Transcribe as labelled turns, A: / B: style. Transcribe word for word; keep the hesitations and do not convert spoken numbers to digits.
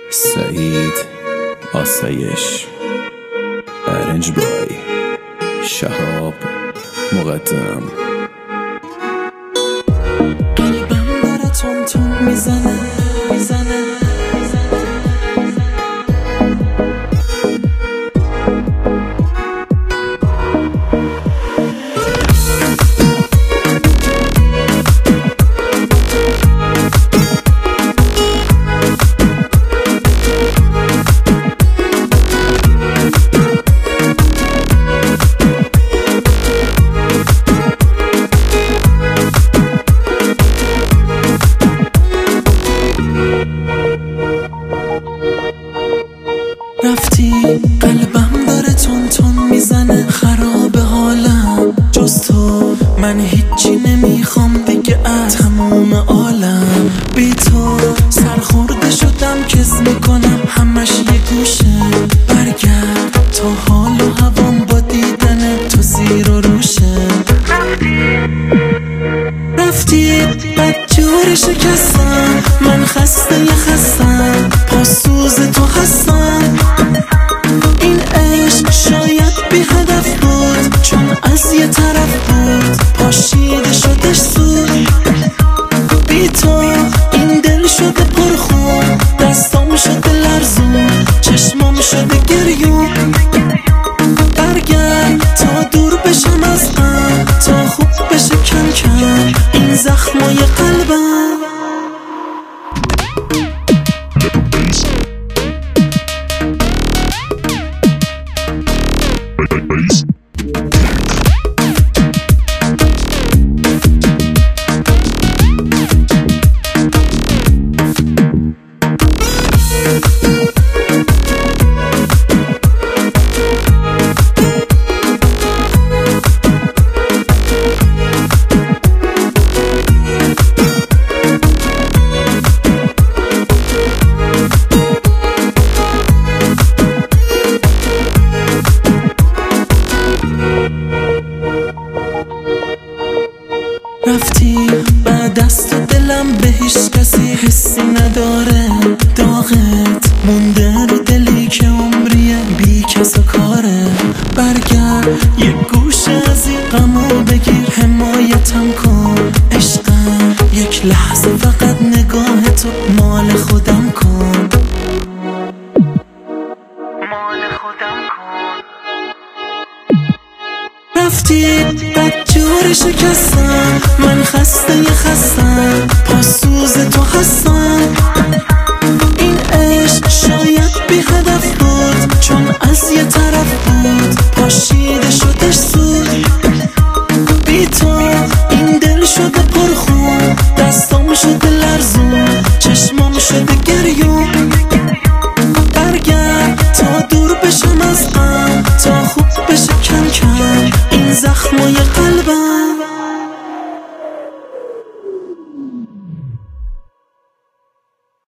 A: سعید آسایش، ارنج بای شهاب مقدم.
B: قلبم داره تون تون میزنه میزنه رفتی، قلبم داره تون تون میزنه، خراب حالم جز تو، من هیچی نمیخوام دیگه از تموم عالم. بی تو سرخورده شدم، کس میکنم همش یه گوشه. برگرد تا حال و هوام با دیدن تو زیر و روشه. رفتی بدجوری شکستم، من خسته یه خستم، پاسوز تو هستم. این عشق شاید بی هدف بود، چون از یه طرف بود پاشیده شدش سود. بی تو این دل شده پرخون، دستام شده لرزون، چشمام شده گریون. برگرد تا دور بشم از غم، تا خوب بشه کم کم این زخمای قلبم. رفتی بعد از تو دلم به هیچ کسی حسی نداره. داغت مونده رو دلی که عمریه بی کس و کاره. برگرد یه گوشه از این غمو بگیر، حمایتم کن. عشقم یک لحظه فقط نگاه تو مال خودم کن، مال خودم کن. رفتی بدجوری شکستم، من خسته یه خستم، پاسوز تو هستم. این عشق شاید بی هدف بود، چون از یه طرف بود پاشیده شدش سود. بی تو این دل شده پرخون، دستام شده لرزون، چشمام شده گریون. برگرد تا دور بشم از غم، تا خوب بشه کم کم این زخمای قلبم.